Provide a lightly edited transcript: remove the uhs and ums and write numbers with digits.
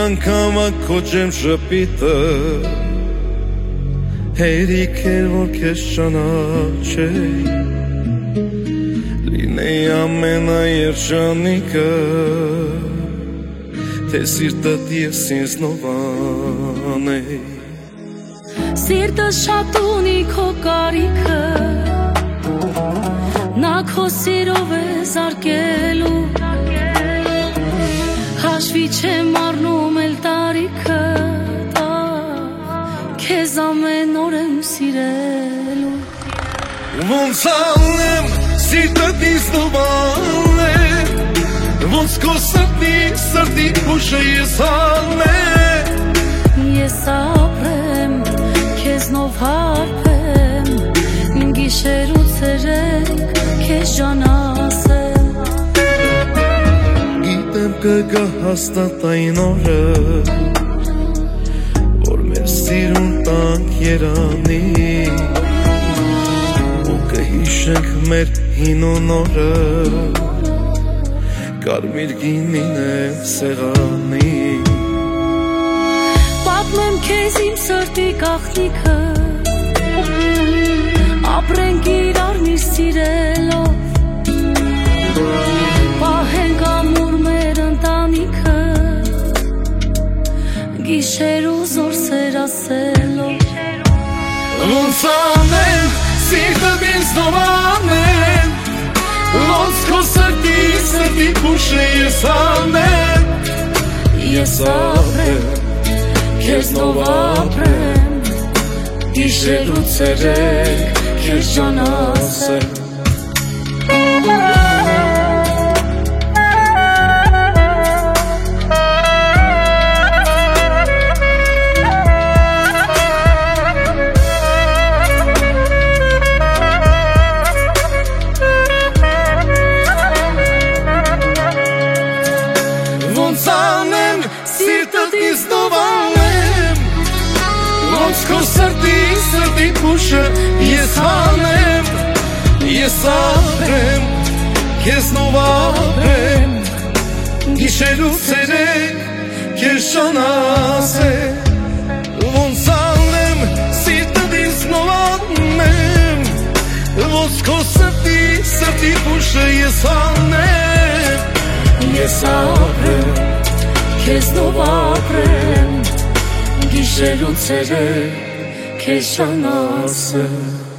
անգամ քո ջեմ շպիտը հերիք էր որ քեզ ճանաչեի լինեի ամենաերջանիկը թե սիրտդ ես ինձ նովանեի Սիրտը շատ ունի քո կարիքը Նա քո սիրով է զարկելու Հաշվի չեմ առնում էլ տարիքը Քեզ ամեն օր եմ սիրելու Ոնց անեմ սիրտդ ինձ նովանեմ Ոնց քո սրտի ուշը ես անեմ Ես ապրեմ քեզնով հարբեմ Գիշեր ու ցերեկ քեզ ժանասեմ Գիտեմ կգա հաստատ այն օրը Որ մեր սիրուն տանք երանի Ու կհիշենք մեր հին ու նորը Կարմիր գինին է սեղանի Պատմեմ քեզ իմ սրտի գաղտնիքը Ապրենք իրար միշտ սիրելով Պահենք ամուր մեր ընտանիքը Գիշեր ու զոր սեր ասելով Ոնց անեմ սիրտդ ինձ նովանեմ Ոնց քո սրտի ուշը ես անեմ Ես ապրեմ քեզնով ապրեմ Գիշեր ու ցերեկ քեզ ժանասեմ Ոնց անեմ սիրտդ ինձ նովանեմ Ոնց քո սրտի ուշը ես անեմ Ես ապրեմ քեզնով ապրեմ Գիշեր ու ցերեկ քեզ ժանասեմ Ոնց անեմ սիրտդ ինձ նովանեմ Ոնց քո սրտի ուշը ես անեմ Ես ապրեմ քեզնով ապրեմ Գիշեր ու ցերեկ քեզ ժանասեմ